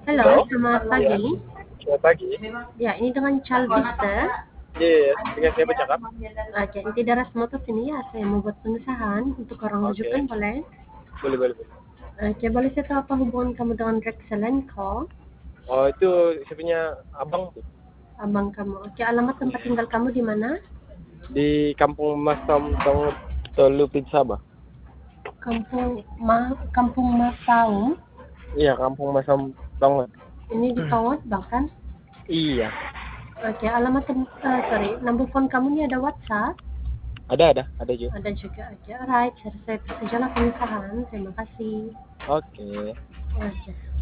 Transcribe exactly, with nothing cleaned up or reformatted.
Halo, Halo, selamat ya, pagi. selamat pagi. Ya, ini dengan Calvista. Iya, iya, dengan saya bercakap. Oke, ini Daras Motor sini ya. Saya mau buat pemesahan untuk orang rujukan, Oke, boleh? boleh, boleh, boleh. Oke, boleh saya tahu apa hubungan kamu dengan Rex Selenko? Oh, itu saya punya abang tuh Abang kamu. Oke, alamat tempat tinggal kamu di mana? di Kampung Masam Tong Tolupin Sabah. Kampung Ma Kampung Masaung. Iya, Kampung Masam Tongot. Ini di Tongod, bahkan. Iya, Oke, alamat tem- eh, sorry, nomor phone kamu ini ada WhatsApp? ada, ada, ada juga. Ada juga. Oke, alright. Saya, saya sajalah pemesahan. Terima kasih. Oke. Oke.